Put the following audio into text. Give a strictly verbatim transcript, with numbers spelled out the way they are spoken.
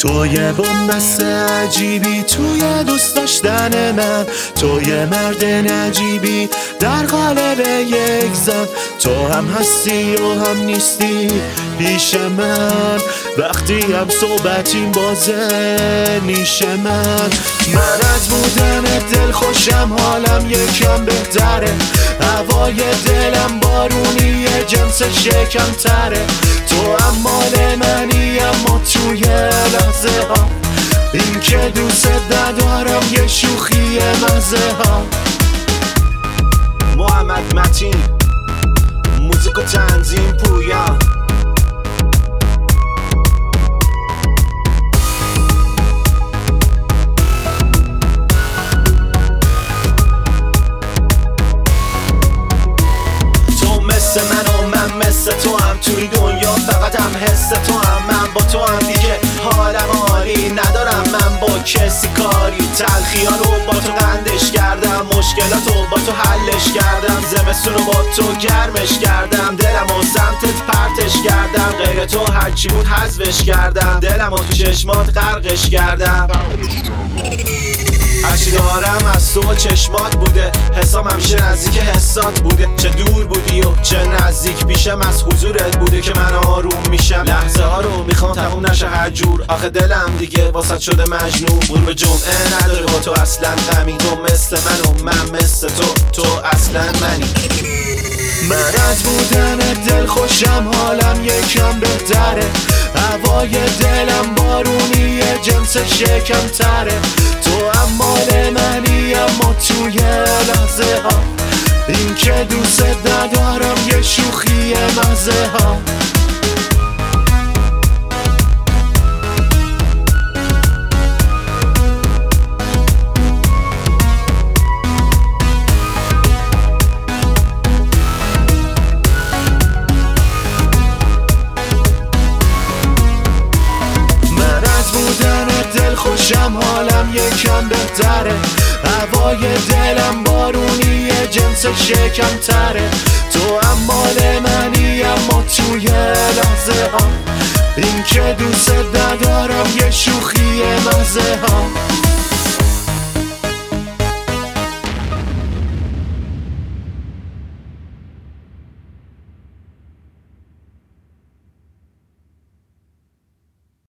تو یه بنبست عجیبی توی دوست داشتن من، تو یه مرد نجیبی در قالب یک زن. تو هم هستی و هم نیستی پیش من، وقتی هم صحبتیم بازه نیش من. من از بودن دل خوشم، حالم یکم بهتره، هوای دلم بارونی جنس شکم تره. تو هم مال منی اما توی لحظه ها، این که دوست ندارم یه شوخی مزه ها. محمد متین، موزیک و تنظیم پویان. تو مثل من و من مثل تو هم توی دنیا، فقط هم حس تو هم من با تو هم دیگه حالم عالی ندارم من با کسی کاری. تلخی ها رو با تو قندش کردم، مشکلات رو با تو حلش کردم، زمستون رو با تو گرمش کردم، دلم و سمتت پرتش کردم، غیر تو هرچی بود حذفش کردم، دلم و تو چشمات غرقش کردم. هرچی دارم از تو و چشمات بوده، حسام همیشه نزدیک حسات بوده، چه دور بودی و چه نزدیک پیشم از حضورت بوده که من آروم میشم. لحظه ها رو میخوام تموم نشه هر جور، آخه دلم دیگه واسط شده مجنون. قرب جمعه نداره با تو اصلا غمی، تو مثل من و من مثل تو، تو اصلا منی. من از بودن دل خوشم، حالم یکم بهتره، هوای دلم بارونی جنس شکم تره. تو هم مال منی اما توی لحظه ها، این که دوست ندارم یه شوخی مزه ها. خوشم حالم یکم بهتره، هوای دلم بارونی جنس شکم تره. تو هم مال منی اما توی لحظه ها، این که دوست ندارم یه شوخی مزه ها.